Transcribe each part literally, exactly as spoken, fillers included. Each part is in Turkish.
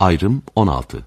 Ayrım on altı.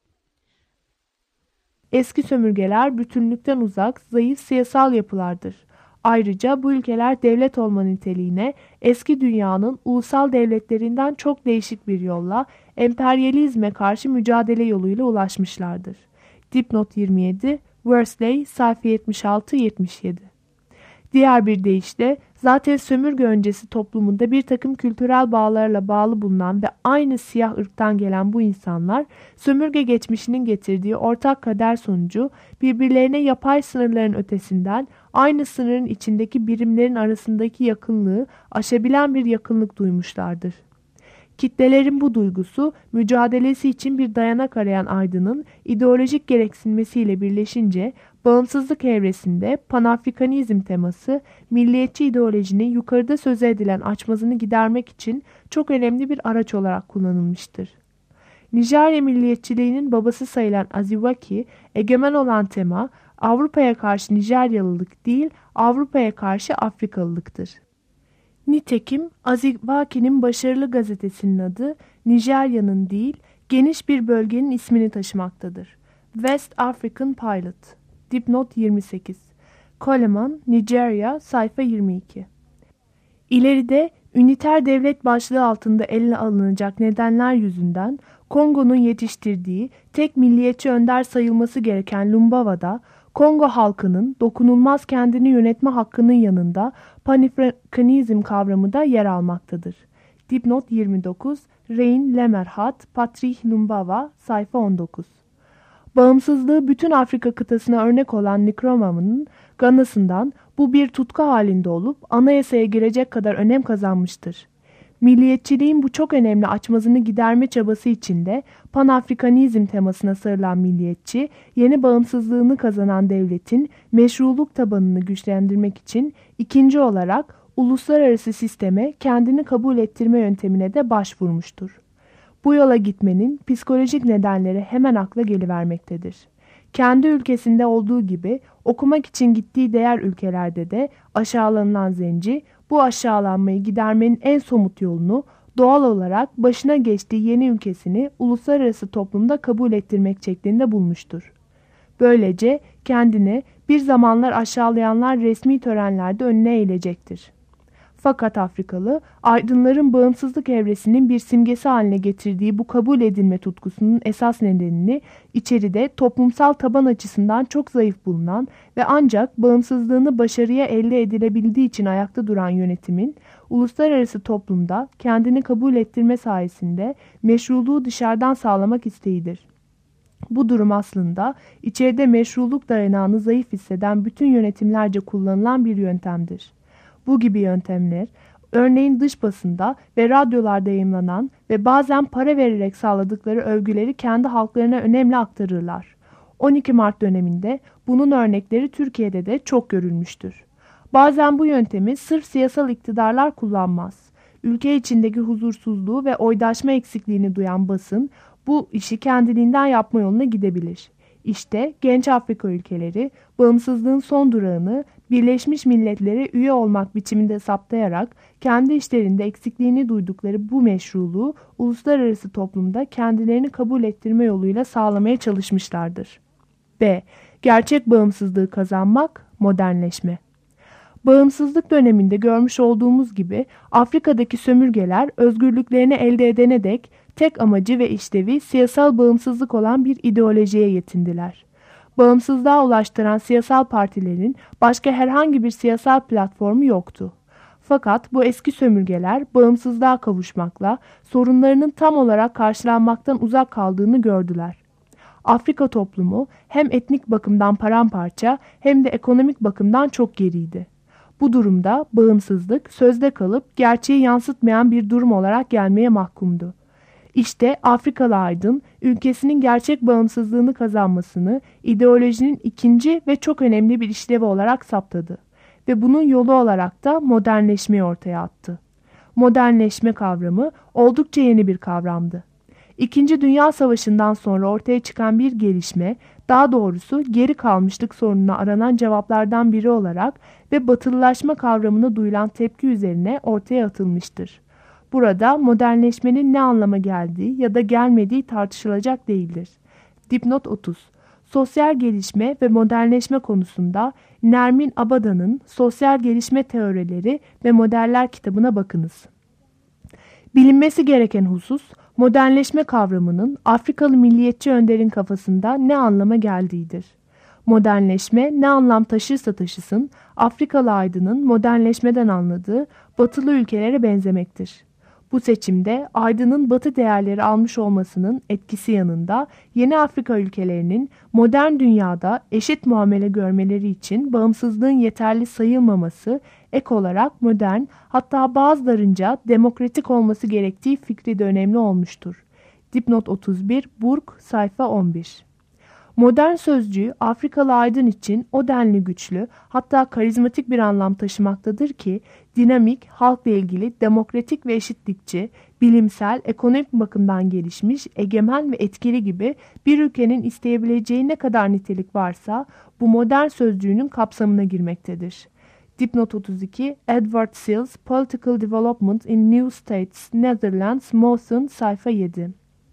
Eski sömürgeler bütünlükten uzak, zayıf siyasal yapılardır. Ayrıca bu ülkeler devlet olma niteliğine eski dünyanın ulusal devletlerinden çok değişik bir yolla emperyalizme karşı mücadele yoluyla ulaşmışlardır. Dipnot yirmi yedi, Worsley, sayfa yetmiş altı yetmiş yedi. Diğer bir deyişle zaten sömürge öncesi toplumunda bir takım kültürel bağlarla bağlı bulunan ve aynı siyah ırktan gelen bu insanlar sömürge geçmişinin getirdiği ortak kader sonucu birbirlerine yapay sınırların ötesinden aynı sınırın içindeki birimlerin arasındaki yakınlığı aşabilen bir yakınlık duymuşlardır. Kitlelerin bu duygusu mücadelesi için bir dayanak arayan aydının ideolojik gereksinmesiyle birleşince bağımsızlık evresinde Panafrikanizm teması milliyetçi ideolojinin yukarıda söz edilen açmazını gidermek için çok önemli bir araç olarak kullanılmıştır. Nijerya milliyetçiliğinin babası sayılan Aziwaki, egemen olan tema Avrupa'ya karşı Nijeryalılık değil Avrupa'ya karşı Afrikalılıktır. Nitekim Aziwaki'nin başarılı gazetesinin adı Nijerya'nın değil geniş bir bölgenin ismini taşımaktadır. West African Pilot. Dipnot yirmi sekiz. Coleman, Nijerya, sayfa yirmi iki. İleride üniter devlet başlığı altında eline alınacak nedenler yüzünden Kongo'nun yetiştirdiği tek milliyetçi önder sayılması gereken Lumbawa'da Kongo halkının dokunulmaz kendini yönetme hakkının yanında Panafrikanizm kavramı da yer almaktadır. Dipnot yirmi dokuz, Rein Lemerhat, Patrice Lumumba, sayfa on dokuz. Bağımsızlığı bütün Afrika kıtasına örnek olan Nkrumah'ın Gana'sından bu bir tutku halinde olup anayasaya girecek kadar önem kazanmıştır. Milliyetçiliğin bu çok önemli açmazını giderme çabası içinde Panafrikanizm temasına sarılan milliyetçi, yeni bağımsızlığını kazanan devletin meşruluk tabanını güçlendirmek için ikinci olarak uluslararası sisteme kendini kabul ettirme yöntemine de başvurmuştur. Bu yola gitmenin psikolojik nedenleri hemen akla gelivermektedir. Kendi ülkesinde olduğu gibi okumak için gittiği diğer ülkelerde de aşağılanılan zenci, bu aşağılanmayı gidermenin en somut yolunu doğal olarak başına geçtiği yeni ülkesini uluslararası toplumda kabul ettirmek şeklinde bulmuştur. Böylece kendini bir zamanlar aşağılayanlar resmi törenlerde önüne eğilecektir. Fakat Afrikalı, aydınların bağımsızlık evresinin bir simgesi haline getirdiği bu kabul edilme tutkusunun esas nedenini içeride toplumsal taban açısından çok zayıf bulunan ve ancak bağımsızlığını başarıya elde edilebildiği için ayakta duran yönetimin, uluslararası toplumda kendini kabul ettirme sayesinde meşruluğu dışarıdan sağlamak isteğidir. Bu durum aslında içeride meşruluk dayanağını zayıf hisseden bütün yönetimlerce kullanılan bir yöntemdir. Bu gibi yöntemler, örneğin dış basında ve radyolarda yayımlanan ve bazen para vererek sağladıkları övgüleri kendi halklarına önemli aktarırlar. on iki Mart döneminde bunun örnekleri Türkiye'de de çok görülmüştür. Bazen bu yöntemi sırf siyasal iktidarlar kullanmaz. Ülke içindeki huzursuzluğu ve oydaşma eksikliğini duyan basın bu işi kendiliğinden yapma yoluna gidebilir. İşte genç Afrika ülkeleri bağımsızlığın son durağını Birleşmiş Milletler'e üye olmak biçiminde saptayarak kendi işlerinde eksikliğini duydukları bu meşruluğu uluslararası toplumda kendilerini kabul ettirme yoluyla sağlamaya çalışmışlardır. B. Gerçek bağımsızlığı kazanmak, modernleşme. Bağımsızlık döneminde görmüş olduğumuz gibi Afrika'daki sömürgeler özgürlüklerini elde edene dek tek amacı ve işlevi siyasal bağımsızlık olan bir ideolojiye yetindiler. Bağımsızlığa ulaştıran siyasal partilerin başka herhangi bir siyasal platformu yoktu. Fakat bu eski sömürgeler bağımsızlığa kavuşmakla sorunlarının tam olarak karşılanmaktan uzak kaldığını gördüler. Afrika toplumu hem etnik bakımdan paramparça hem de ekonomik bakımdan çok geriydi. Bu durumda bağımsızlık sözde kalıp gerçeği yansıtmayan bir durum olarak gelmeye mahkumdu. İşte Afrikalı aydın ülkesinin gerçek bağımsızlığını kazanmasını ideolojinin ikinci ve çok önemli bir işlevi olarak saptadı ve bunun yolu olarak da modernleşmeyi ortaya attı. Modernleşme kavramı oldukça yeni bir kavramdı. İkinci Dünya Savaşı'ndan sonra ortaya çıkan bir gelişme, daha doğrusu geri kalmışlık sorununa aranan cevaplardan biri olarak ve batılılaşma kavramına duyulan tepki üzerine ortaya atılmıştır. Burada modernleşmenin ne anlama geldiği ya da gelmediği tartışılacak değildir. Dipnot otuz. Sosyal gelişme ve modernleşme konusunda Nermin Abada'nın Sosyal Gelişme Teorileri ve Modeller kitabına bakınız. Bilinmesi gereken husus, modernleşme kavramının Afrikalı milliyetçi önderin kafasında ne anlama geldiğidir. Modernleşme ne anlam taşırsa taşısın, Afrikalı aydının modernleşmeden anladığı batılı ülkelere benzemektir. Bu seçimde aydının batı değerleri almış olmasının etkisi yanında yeni Afrika ülkelerinin modern dünyada eşit muamele görmeleri için bağımsızlığın yeterli sayılmaması ek olarak modern, hatta bazılarınca demokratik olması gerektiği fikri de önemli olmuştur. Dipnot otuz bir, Burke, sayfa on bir. Modern sözcüğü Afrikalı aydın için o denli güçlü, hatta karizmatik bir anlam taşımaktadır ki, dinamik, halkla ilgili, demokratik ve eşitlikçi, bilimsel, ekonomik bakımdan gelişmiş, egemen ve etkili gibi bir ülkenin isteyebileceği ne kadar nitelik varsa bu modern sözcüğünün kapsamına girmektedir. Dipnot otuz iki, Edward Sills, Political Development in New States, Netherlands, Mawson, sayfa yedi.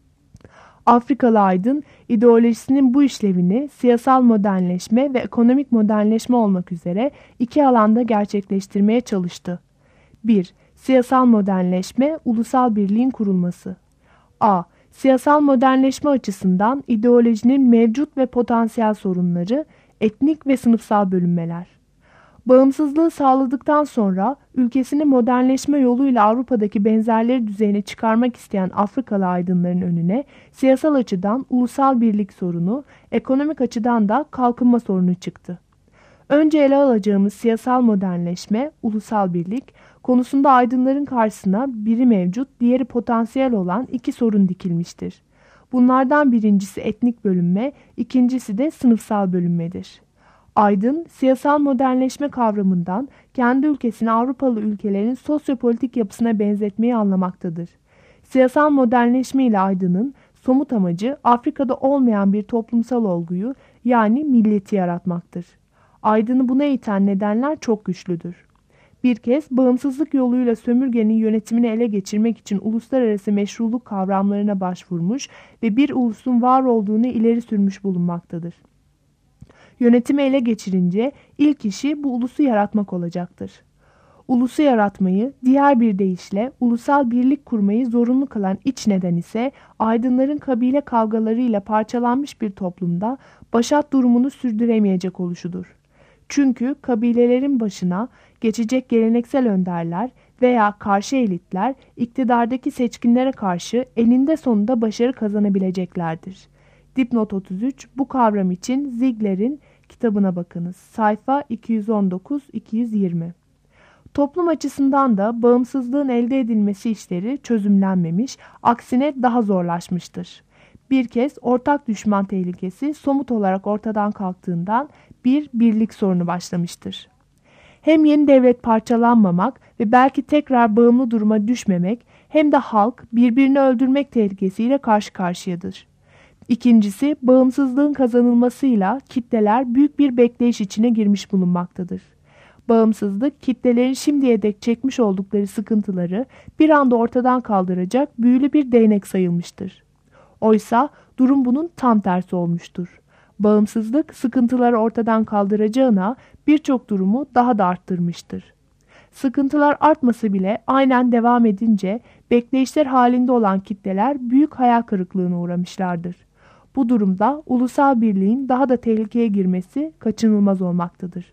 Afrikalı aydın, ideolojisinin bu işlevini siyasal modernleşme ve ekonomik modernleşme olmak üzere iki alanda gerçekleştirmeye çalıştı. bir. Siyasal modernleşme, ulusal birliğin kurulması. A. Siyasal modernleşme açısından ideolojinin mevcut ve potansiyel sorunları, etnik ve sınıfsal bölünmeler. Bağımsızlığı sağladıktan sonra ülkesini modernleşme yoluyla Avrupa'daki benzerleri düzeyine çıkarmak isteyen Afrikalı aydınların önüne siyasal açıdan ulusal birlik sorunu, ekonomik açıdan da kalkınma sorunu çıktı. Önce ele alacağımız siyasal modernleşme, ulusal birlik konusunda aydınların karşısına biri mevcut, diğeri potansiyel olan iki sorun dikilmiştir. Bunlardan birincisi etnik bölünme, ikincisi de sınıfsal bölünmedir. Aydın, siyasal modernleşme kavramından kendi ülkesini Avrupalı ülkelerin sosyopolitik yapısına benzetmeyi anlamaktadır. Siyasal modernleşme ile aydının somut amacı Afrika'da olmayan bir toplumsal olguyu, yani milleti yaratmaktır. Aydını buna iten nedenler çok güçlüdür. Bir kez bağımsızlık yoluyla sömürgenin yönetimini ele geçirmek için uluslararası meşruluk kavramlarına başvurmuş ve bir ulusun var olduğunu ileri sürmüş bulunmaktadır. Yönetimi ele geçirince ilk işi bu ulusu yaratmak olacaktır. Ulusu yaratmayı, diğer bir deyişle ulusal birlik kurmayı zorunlu kılan iç neden ise aydınların kabile kavgalarıyla parçalanmış bir toplumda başat durumunu sürdüremeyecek oluşudur. Çünkü kabilelerin başına geçecek geleneksel önderler veya karşı elitler iktidardaki seçkinlere karşı eninde sonunda başarı kazanabileceklerdir. Dipnot otuz üç, bu kavram için Ziegler'in kitabına bakınız. Sayfa iki yüz on dokuz iki yüz yirmi. Toplum açısından da bağımsızlığın elde edilmesi işleri çözümlenmemiş, aksine daha zorlaşmıştır. Bir kez ortak düşman tehlikesi somut olarak ortadan kalktığından bir birlik sorunu başlamıştır. Hem yeni devlet parçalanmamak ve belki tekrar bağımlı duruma düşmemek hem de halk birbirini öldürmek tehlikesiyle karşı karşıyadır. İkincisi, bağımsızlığın kazanılmasıyla kitleler büyük bir bekleyiş içine girmiş bulunmaktadır. Bağımsızlık, kitlelerin şimdiye dek çekmiş oldukları sıkıntıları bir anda ortadan kaldıracak büyülü bir değnek sayılmıştır. Oysa durum bunun tam tersi olmuştur. Bağımsızlık, sıkıntıları ortadan kaldıracağına birçok durumu daha da arttırmıştır. Sıkıntılar artması bile aynen devam edince bekleyişler halinde olan kitleler büyük hayal kırıklığına uğramışlardır. Bu durumda ulusal birliğin daha da tehlikeye girmesi kaçınılmaz olmaktadır.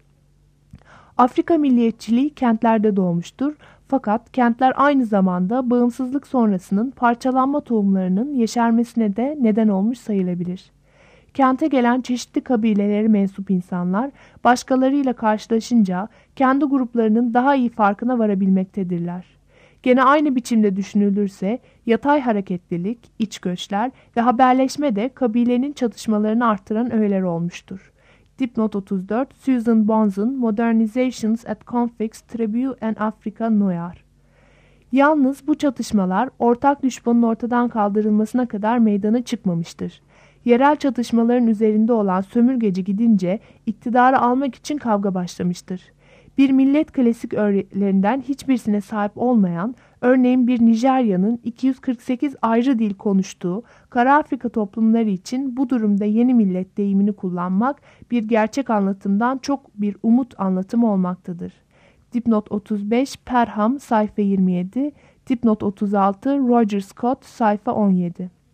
Afrika milliyetçiliği kentlerde doğmuştur, fakat kentler aynı zamanda bağımsızlık sonrasının parçalanma tohumlarının yeşermesine de neden olmuş sayılabilir. Kente gelen çeşitli kabilelere mensup insanlar başkalarıyla karşılaşınca kendi gruplarının daha iyi farkına varabilmektedirler. Gene aynı biçimde düşünülürse yatay hareketlilik, iç göçler ve haberleşme de kabilenin çatışmalarını artıran öğeler olmuştur. Dipnot otuz dört, Susan Bonz'ın Modernizations at Conflicts Tribute and Africa Noir. Yalnız bu çatışmalar ortak düşmanın ortadan kaldırılmasına kadar meydana çıkmamıştır. Yerel çatışmaların üzerinde olan sömürgeci gidince iktidarı almak için kavga başlamıştır. Bir millet klasik öğelerinden hiçbirisine sahip olmayan, Örneğin bir Nijerya'nın iki yüz kırk sekiz ayrı dil konuştuğu Kara Afrika toplumları için bu durumda yeni millet deyimini kullanmak bir gerçek anlatımdan çok bir umut anlatımı olmaktadır. Dipnot otuz beş Perham sayfa yirmi yedi, dipnot otuz altı Roger Scott sayfa on yedi.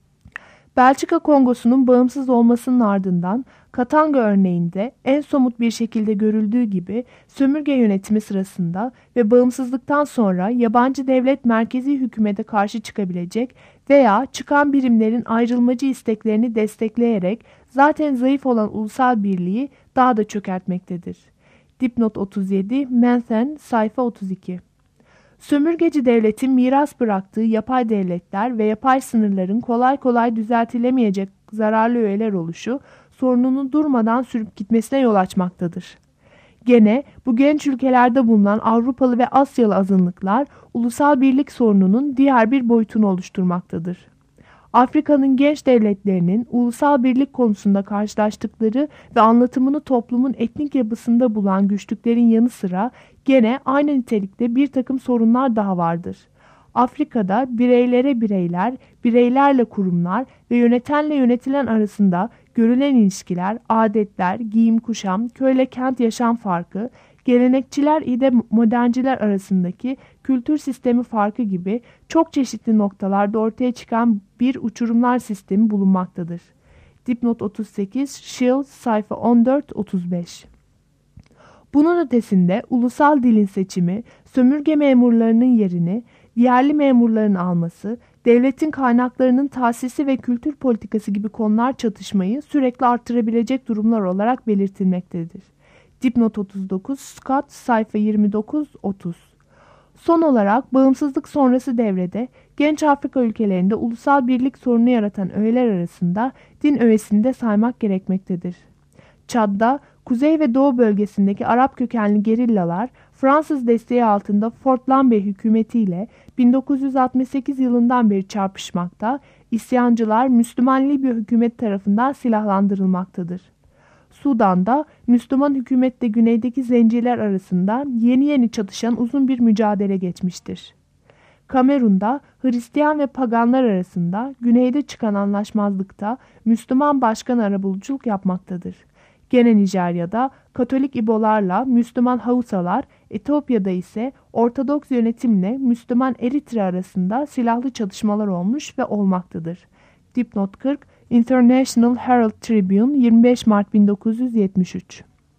Belçika Kongosu'nun bağımsız olmasının ardından Katanga örneğinde en somut bir şekilde görüldüğü gibi sömürge yönetimi sırasında ve bağımsızlıktan sonra yabancı devlet merkezi hükümete karşı çıkabilecek veya çıkan birimlerin ayrılmacı isteklerini destekleyerek zaten zayıf olan ulusal birliği daha da çökertmektedir. Dipnot otuz yedi Menthen sayfa otuz iki. Sömürgeci devletin miras bıraktığı yapay devletler ve yapay sınırların kolay kolay düzeltilemeyecek zararlı öğeler oluşu sorununu durmadan sürüp gitmesine yol açmaktadır. Gene bu genç ülkelerde bulunan Avrupalı ve Asyalı azınlıklar ulusal birlik sorununun diğer bir boyutunu oluşturmaktadır. Afrika'nın genç devletlerinin ulusal birlik konusunda karşılaştıkları ve anlatımını toplumun etnik yapısında bulan güçlüklerin yanı sıra gene aynı nitelikte bir takım sorunlar daha vardır. Afrika'da bireylere bireyler, bireylerle kurumlar ve yönetenle yönetilen arasında görülen ilişkiler, adetler, giyim kuşam, köyle kent yaşam farkı, gelenekçiler ile modernciler arasındaki kültür sistemi farkı gibi çok çeşitli noktalarda ortaya çıkan bir uçurumlar sistemi bulunmaktadır. Dipnot otuz sekiz, Shields sayfa on dört otuz beş. Bunun ötesinde ulusal dilin seçimi, sömürge memurlarının yerini yerli memurların alması, devletin kaynaklarının tahsisi ve kültür politikası gibi konular çatışmayı sürekli artırabilecek durumlar olarak belirtilmektedir. Dipnot otuz dokuz, Scott sayfa yirmi dokuz otuz. Son olarak bağımsızlık sonrası devrede genç Afrika ülkelerinde ulusal birlik sorunu yaratan öğeler arasında din öğesini de saymak gerekmektedir. Çad'da Kuzey ve Doğu bölgesindeki Arap kökenli gerillalar Fransız desteği altında Fort Lambert hükümetiyle bin dokuz yüz altmış sekiz yılından beri çarpışmakta, isyancılar Müslüman Libya hükümeti tarafından silahlandırılmaktadır. Sudan'da Müslüman hükümetle güneydeki zenciler arasında yeni yeni çatışan uzun bir mücadele geçmiştir. Kamerun'da Hristiyan ve paganlar arasında güneyde çıkan anlaşmazlıkta Müslüman başkan arabuluculuk yapmaktadır. Gene Nijerya'da Katolik İbolarla Müslüman Hausalar, Etiyopya'da ise Ortodoks yönetimle Müslüman Eritre arasında silahlı çatışmalar olmuş ve olmaktadır. Dipnot kırk, International Herald Tribune yirmi beş Mart bin dokuz yüz yetmiş üç.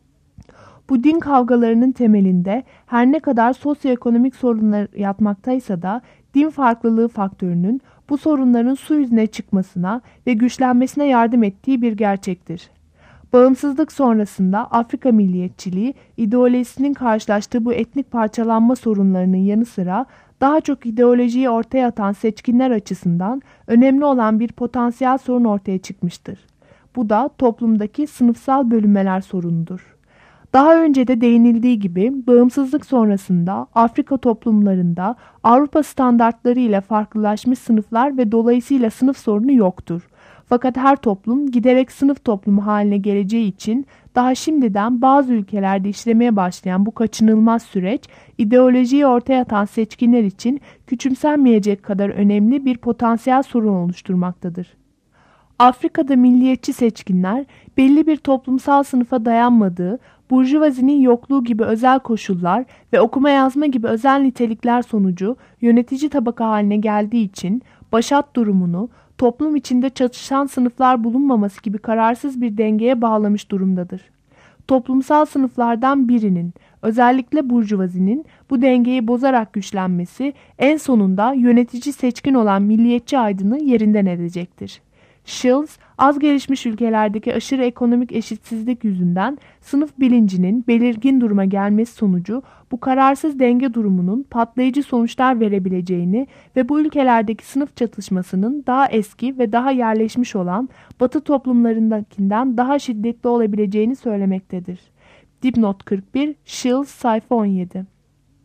Bu din kavgalarının temelinde her ne kadar sosyoekonomik sorunlar yatmaktaysa da din farklılığı faktörünün bu sorunların su yüzüne çıkmasına ve güçlenmesine yardım ettiği bir gerçektir. Bağımsızlık sonrasında Afrika milliyetçiliği ideolojisinin karşılaştığı bu etnik parçalanma sorunlarının yanı sıra daha çok ideolojiyi ortaya atan seçkinler açısından önemli olan bir potansiyel sorun ortaya çıkmıştır. Bu da toplumdaki sınıfsal bölünmeler sorunudur. Daha önce de değinildiği gibi bağımsızlık sonrasında Afrika toplumlarında Avrupa standartları ile farklılaşmış sınıflar ve dolayısıyla sınıf sorunu yoktur. Fakat her toplum giderek sınıf toplumu haline geleceği için daha şimdiden bazı ülkelerde işlemeye başlayan bu kaçınılmaz süreç ideolojiyi ortaya atan seçkinler için küçümsenmeyecek kadar önemli bir potansiyel sorun oluşturmaktadır. Afrika'da milliyetçi seçkinler belli bir toplumsal sınıfa dayanmadığı, burjuvazinin yokluğu gibi özel koşullar ve okuma yazma gibi özel nitelikler sonucu yönetici tabaka haline geldiği için başat durumunu toplum içinde çatışan sınıflar bulunmaması gibi kararsız bir dengeye bağlamış durumdadır. Toplumsal sınıflardan birinin, özellikle burjuvazinin bu dengeyi bozarak güçlenmesi en sonunda yönetici seçkin olan milliyetçi aydını yerinden edecektir. Shields, az gelişmiş ülkelerdeki aşırı ekonomik eşitsizlik yüzünden sınıf bilincinin belirgin duruma gelmesi sonucu bu kararsız denge durumunun patlayıcı sonuçlar verebileceğini ve bu ülkelerdeki sınıf çatışmasının daha eski ve daha yerleşmiş olan Batı toplumlarındakinden daha şiddetli olabileceğini söylemektedir. Dipnot kırk bir, Shields sayfa on yedi.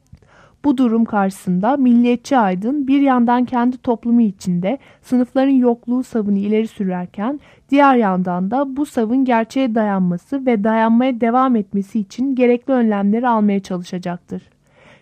Bu durum karşısında milliyetçi aydın bir yandan kendi toplumu içinde sınıfların yokluğu savını ileri sürerken diğer yandan da bu savın gerçeğe dayanması ve dayanmaya devam etmesi için gerekli önlemleri almaya çalışacaktır.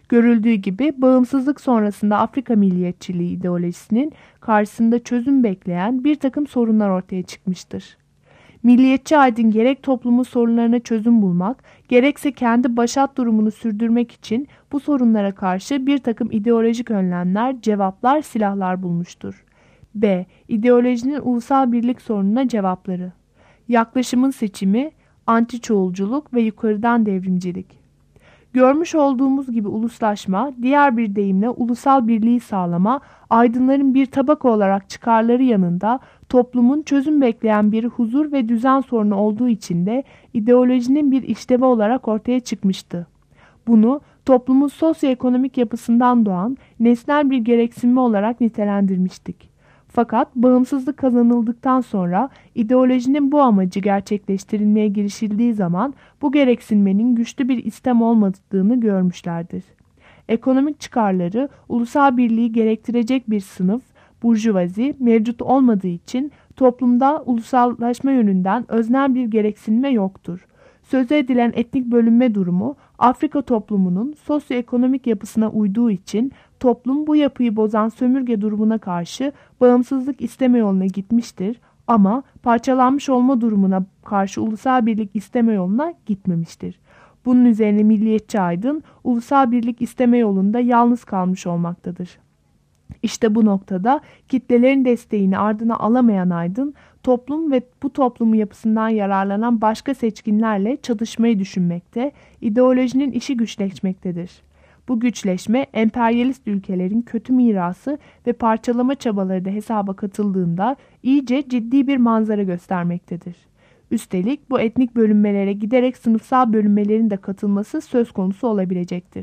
Görüldüğü gibi bağımsızlık sonrasında Afrika milliyetçiliği ideolojisinin karşısında çözüm bekleyen bir takım sorunlar ortaya çıkmıştır. Milliyetçi aydın gerek toplumun sorunlarına çözüm bulmak, gerekse kendi başat durumunu sürdürmek için bu sorunlara karşı bir takım ideolojik önlemler, cevaplar, silahlar bulmuştur. B. İdeolojinin ulusal birlik sorununa cevapları. Yaklaşımın seçimi, anti-çoğulculuk ve yukarıdan devrimcilik. Görmüş olduğumuz gibi uluslaşma, diğer bir deyimle ulusal birliği sağlama, aydınların bir tabaka olarak çıkarları yanında toplumun çözüm bekleyen bir huzur ve düzen sorunu olduğu için de ideolojinin bir işlevi olarak ortaya çıkmıştı. Bunu toplumun sosyoekonomik yapısından doğan nesnel bir gereksinme olarak nitelendirmiştik. Fakat bağımsızlık kazanıldıktan sonra ideolojinin bu amacı gerçekleştirilmeye girişildiği zaman bu gereksinmenin güçlü bir istem olmadığını görmüşlerdir. Ekonomik çıkarları ulusal birliği gerektirecek bir sınıf, burjuvazi mevcut olmadığı için toplumda ulusallaşma yönünden öznel bir gereksinme yoktur. Sözü edilen etnik bölünme durumu Afrika toplumunun sosyoekonomik yapısına uyduğu için toplum bu yapıyı bozan sömürge durumuna karşı bağımsızlık isteme yoluna gitmiştir ama parçalanmış olma durumuna karşı ulusal birlik isteme yoluna gitmemiştir. Bunun üzerine milliyetçi aydın ulusal birlik isteme yolunda yalnız kalmış olmaktadır. İşte bu noktada kitlelerin desteğini ardına alamayan aydın, toplum ve bu toplumun yapısından yararlanan başka seçkinlerle çatışmayı düşünmekte, ideolojinin işi güçleşmektedir. Bu güçleşme, emperyalist ülkelerin kötü mirası ve parçalama çabaları da hesaba katıldığında iyice ciddi bir manzara göstermektedir. Üstelik bu etnik bölünmelere giderek sınıfsal bölünmelerin de katılması söz konusu olabilecektir.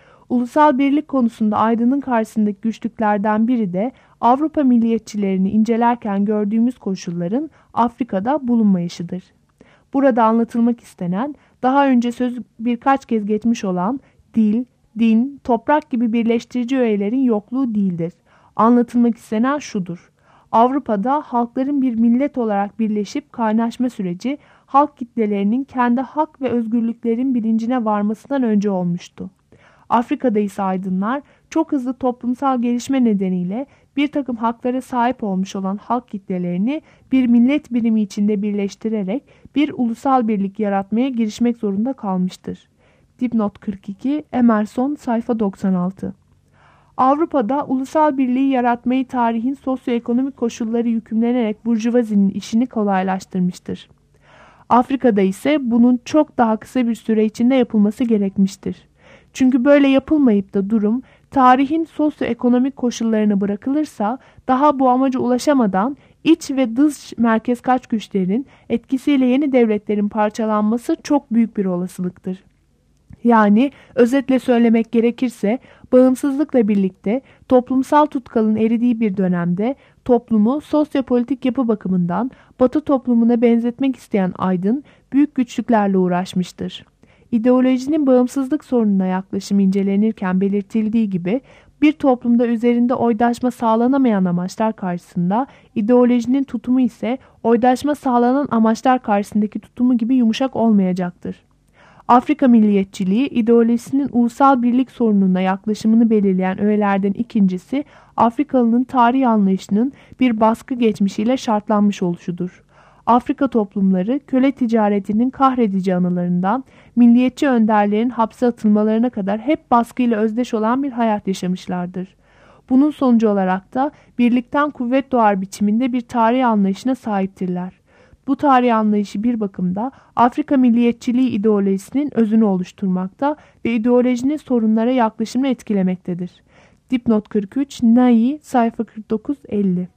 Ulusal birlik konusunda aydının karşısındaki güçlüklerden biri de Avrupa milliyetçilerini incelerken gördüğümüz koşulların Afrika'da bulunmayışıdır. Burada anlatılmak istenen, daha önce söz birkaç kez geçmiş olan dil, din, toprak gibi birleştirici öğelerin yokluğu değildir. Anlatılmak istenen şudur. Avrupa'da halkların bir millet olarak birleşip kaynaşma süreci halk kitlelerinin kendi hak ve özgürlüklerin bilincine varmasından önce olmuştu. Afrika'da ise aydınlar çok hızlı toplumsal gelişme nedeniyle bir takım haklara sahip olmuş olan halk kitlelerini bir millet birimi içinde birleştirerek bir ulusal birlik yaratmaya girişmek zorunda kalmıştır. Dipnot kırk iki, Emerson, sayfa doksan altı. Avrupa'da ulusal birliği yaratmayı tarihin sosyoekonomik koşulları yükümlenerek burjuvazinin işini kolaylaştırmıştır. Afrika'da ise bunun çok daha kısa bir süre içinde yapılması gerekmiştir. Çünkü böyle yapılmayıp da durum tarihin sosyoekonomik koşullarına bırakılırsa daha bu amaca ulaşamadan iç ve dış merkez kaç güçlerin etkisiyle yeni devletlerin parçalanması çok büyük bir olasılıktır. Yani özetle söylemek gerekirse bağımsızlıkla birlikte toplumsal tutkalın eridiği bir dönemde toplumu sosyopolitik yapı bakımından Batı toplumuna benzetmek isteyen aydın büyük güçlüklerle uğraşmıştır. İdeolojinin bağımsızlık sorununa yaklaşım incelenirken belirtildiği gibi bir toplumda üzerinde oydaşma sağlanamayan amaçlar karşısında ideolojinin tutumu ise oydaşma sağlanan amaçlar karşısındaki tutumu gibi yumuşak olmayacaktır. Afrika milliyetçiliği ideolojisinin ulusal birlik sorununa yaklaşımını belirleyen öğelerden ikincisi Afrikalının tarih anlayışının bir baskı geçmişiyle şartlanmış oluşudur. Afrika toplumları köle ticaretinin kahredici anılarından milliyetçi önderlerin hapse atılmalarına kadar hep baskıyla özdeş olan bir hayat yaşamışlardır. Bunun sonucu olarak da birlikten kuvvet doğar biçiminde bir tarih anlayışına sahiptirler. Bu tarih anlayışı bir bakımda Afrika milliyetçiliği ideolojisinin özünü oluşturmakta ve ideolojinin sorunlara yaklaşımını etkilemektedir. Dipnot kırk üç, Nai, sayfa kırk dokuz elli.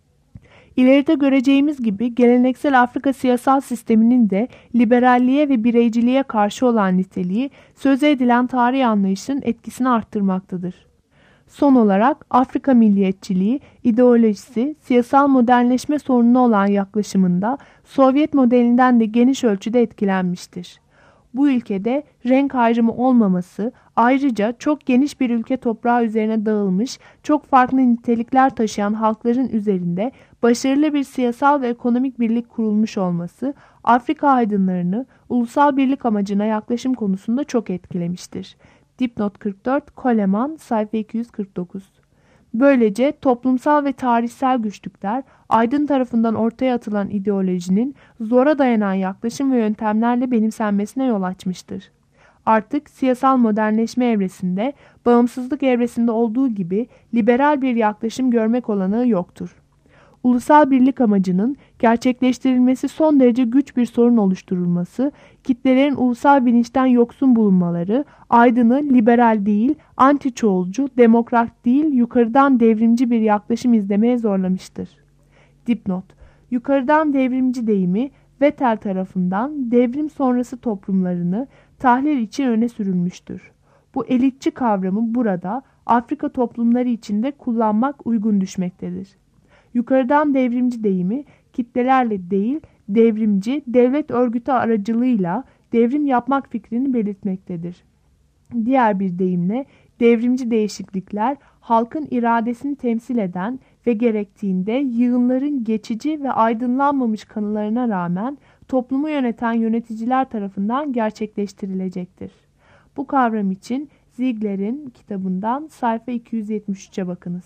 İleride göreceğimiz gibi geleneksel Afrika siyasal sisteminin de liberalliğe ve bireyciliğe karşı olan niteliği söze edilen tarih anlayışının etkisini arttırmaktadır. Son olarak Afrika milliyetçiliği ideolojisi siyasal modernleşme sorununa olan yaklaşımında Sovyet modelinden de geniş ölçüde etkilenmiştir. Bu ülkede renk ayrımı olmaması, ayrıca çok geniş bir ülke toprağı üzerine dağılmış, çok farklı nitelikler taşıyan halkların üzerinde başarılı bir siyasal ve ekonomik birlik kurulmuş olması, Afrika aydınlarını ulusal birlik amacına yaklaşım konusunda çok etkilemiştir. Dipnot kırk dört, Coleman, sayfa iki yüz kırk dokuz. Böylece toplumsal ve tarihsel güçlükler, aydın tarafından ortaya atılan ideolojinin zora dayanan yaklaşım ve yöntemlerle benimsenmesine yol açmıştır. Artık siyasal modernleşme evresinde, bağımsızlık evresinde olduğu gibi liberal bir yaklaşım görmek olanağı yoktur. Ulusal birlik amacının gerçekleştirilmesi son derece güç bir sorun oluşturulması, kitlelerin ulusal bilinçten yoksun bulunmaları, aydını liberal değil, anti-çoğulcu, demokrat değil, yukarıdan devrimci bir yaklaşım izlemeye zorlamıştır. Dipnot: yukarıdan devrimci deyimi, Vettel tarafından devrim sonrası toplumlarını tahlil için öne sürülmüştür. Bu elitçi kavramı burada Afrika toplumları içinde kullanmak uygun düşmektedir. Yukarıdan devrimci deyimi kitlelerle değil, devrimci, devlet örgütü aracılığıyla devrim yapmak fikrini belirtmektedir. Diğer bir deyimle devrimci değişiklikler halkın iradesini temsil eden ve gerektiğinde yığınların geçici ve aydınlanmamış kanılarına rağmen toplumu yöneten yöneticiler tarafından gerçekleştirilecektir. Bu kavram için Ziegler'in kitabından sayfa iki yüz yetmiş üçe bakınız.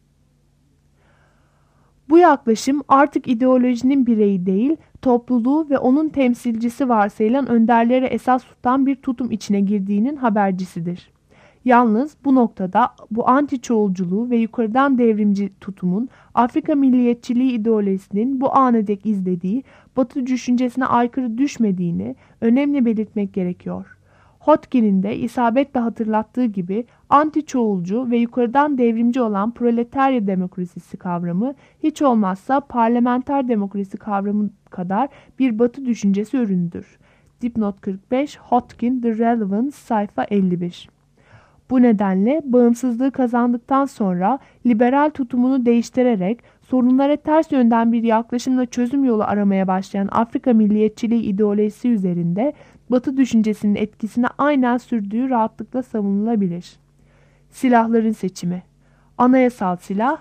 Bu yaklaşım artık ideolojinin bireyi değil, topluluğu ve onun temsilcisi varsayılan önderlere esas tutan bir tutum içine girdiğinin habercisidir. Yalnız bu noktada bu anti-çoğulculuğu ve yukarıdan devrimci tutumun Afrika milliyetçiliği ideolojisinin bu ana dek izlediği Batı düşüncesine aykırı düşmediğini önemli belirtmek gerekiyor. Hodgkin'in de isabetle hatırlattığı gibi anti-çoğulcu ve yukarıdan devrimci olan proletarya demokrasisi kavramı hiç olmazsa parlamenter demokrasi kavramı kadar bir Batı düşüncesi ürünüdür. Dipnot kırk beş, Hodgkin, The Relevance, sayfa elli bir. Bu nedenle bağımsızlığı kazandıktan sonra liberal tutumunu değiştirerek sorunlara ters yönden bir yaklaşımla çözüm yolu aramaya başlayan Afrika milliyetçiliği ideolojisi üzerinde Batı düşüncesinin etkisini aynen sürdüğü rahatlıkla savunulabilir. Silahların seçimi. Anayasal silah,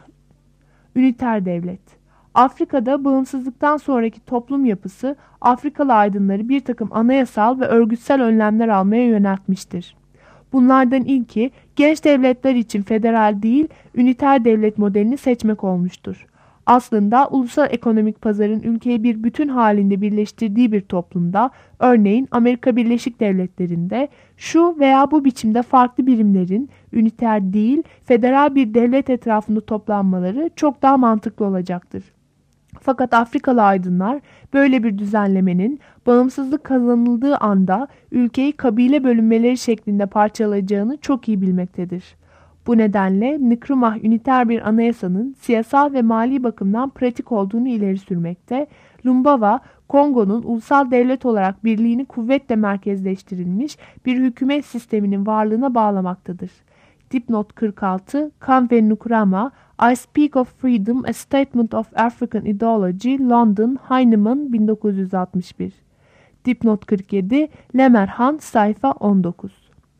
üniter devlet. Afrika'da bağımsızlıktan sonraki toplum yapısı Afrikalı aydınları bir takım anayasal ve örgütsel önlemler almaya yöneltmiştir. Bunlardan ilki genç devletler için federal değil, üniter devlet modelini seçmek olmuştur. Aslında ulusal ekonomik pazarın ülkeyi bir bütün halinde birleştirdiği bir toplumda, örneğin Amerika Birleşik Devletleri'nde şu veya bu biçimde farklı birimlerin üniter değil, federal bir devlet etrafında toplanmaları çok daha mantıklı olacaktır. Fakat Afrikalı aydınlar böyle bir düzenlemenin bağımsızlık kazanıldığı anda ülkeyi kabile bölünmeleri şeklinde parçalayacağını çok iyi bilmektedir. Bu nedenle Nkrumah üniter bir anayasanın siyasal ve mali bakımdan pratik olduğunu ileri sürmekte, Lumbava, Kongo'nun ulusal devlet olarak birliğini kuvvetle merkezleştirilmiş bir hükümet sisteminin varlığına bağlamaktadır. Dipnot kırk altı, Kamve Nkrumah, I Speak of Freedom, A Statement of African Ideology, London, Heinemann, bin dokuz yüz altmış bir. Dipnot kırk yedi, Lemerhan, sayfa on dokuz.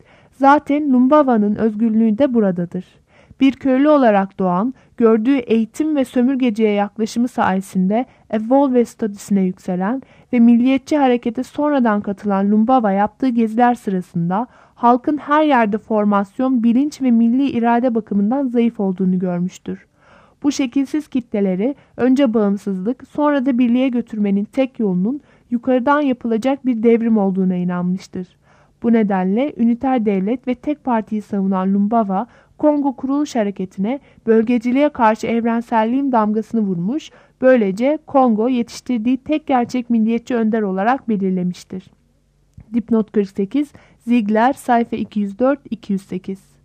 Zaten Lumbava'nın özgürlüğü de buradadır. Bir köylü olarak doğan, gördüğü eğitim ve sömürgeciye yaklaşımı sayesinde Evolve statüsüne yükselen ve milliyetçi harekete sonradan katılan Lumbava yaptığı geziler sırasında halkın her yerde formasyon, bilinç ve milli irade bakımından zayıf olduğunu görmüştür. Bu şekilsiz kitleleri önce bağımsızlık, sonra da birliğe götürmenin tek yolunun yukarıdan yapılacak bir devrim olduğuna inanmıştır. Bu nedenle üniter devlet ve tek partiyi savunan Lumbava, Kongo Kuruluş Hareketi'ne bölgeciliğe karşı evrenselliğin damgasını vurmuş, böylece Kongo yetiştirdiği tek gerçek milliyetçi önder olarak belirlemiştir. Dipnot kırk sekiz, Ziegler, sayfa iki yüz dört iki yüz sekiz.